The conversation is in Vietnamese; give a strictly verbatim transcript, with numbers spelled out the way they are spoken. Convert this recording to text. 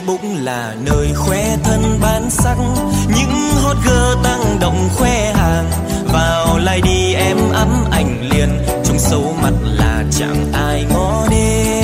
Facebook là nơi khoe thân bán sắc, những hot girl tăng động khoe hàng. Vào like đi em ấm ảnh liền, trông xấu mặt là chẳng ai ngó đến.